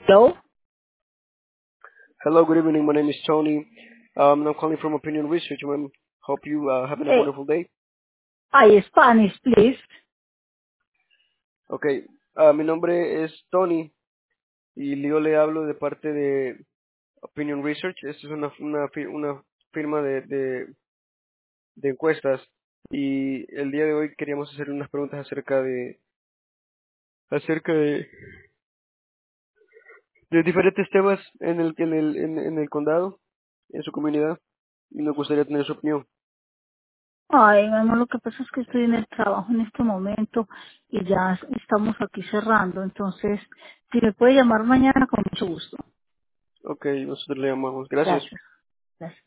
Hello. Hello, good evening. My name is Tony. I'm calling from Opinion Research, ma'am. Hope you having a Hey, wonderful day. I Spanish, please. Okay, mi nombre es Tony y yo le hablo de parte de Opinion Research. Esta es una firma de encuestas y el día de hoy queríamos hacer unas preguntas acerca de diferentes temas en el condado, en su comunidad, y nos gustaría tener su opinión. Ay, mi amor, lo que pasa es que estoy en el trabajo en este momento y ya estamos aquí cerrando. Entonces, si me puede llamar mañana, con mucho gusto. Okay, nosotros le llamamos. Gracias. Gracias. Gracias.